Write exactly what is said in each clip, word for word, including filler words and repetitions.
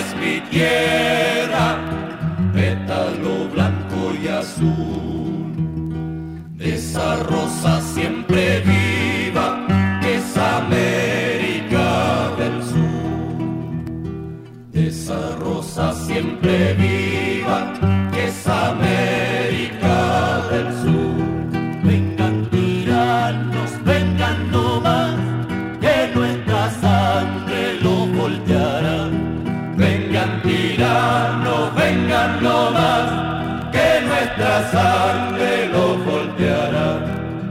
es mi tierra, pétalo blanco y azul, de esa rosa siempre viva que es América del Sur, de esa rosa siempre viva que es América del Sur. Vengan tiranos, vengan nomás, que nuestra sangre lo volteará. Vengan tiranos, vengan nomás, que nuestra sangre lo volteará.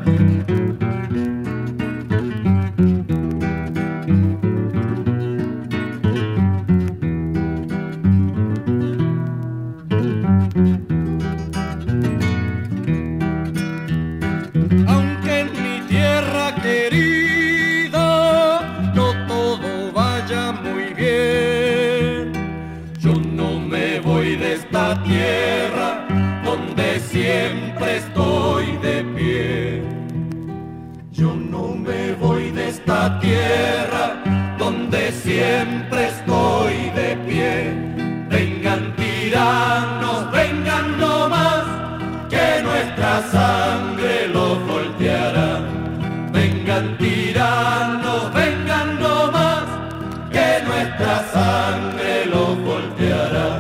Aunque en mi tierra querida no todo vaya muy bien, yo no me voy de esta tierra donde siempre estoy de pie. Yo no me voy de esta tierra donde siempre estoy de pie. Vengan tiranos, vengan nomás, que nuestra sangre lo volteará. Vengan tiranos, vengan nomás, que nuestra sangre lo volteará.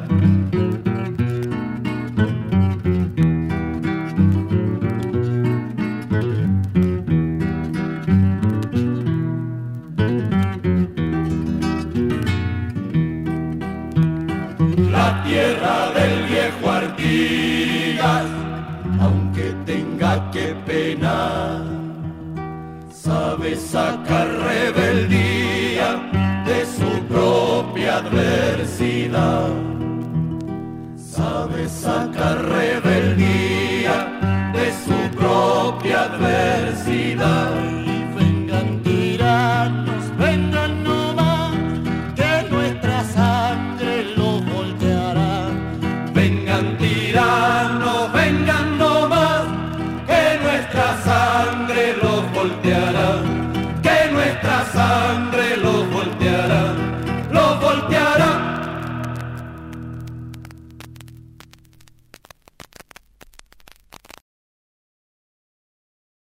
La tierra del viejo Artigas, aunque tenga que penar, sabe sacar rebeldía de su propia adversidad. Sabe sacar rebeldía de su propia adversidad. Y vengan tiranos, vengan nomás, que nuestra sangre lo volteará. Vengan tiranos, vengan nomás, que nuestra sangre lo volteará.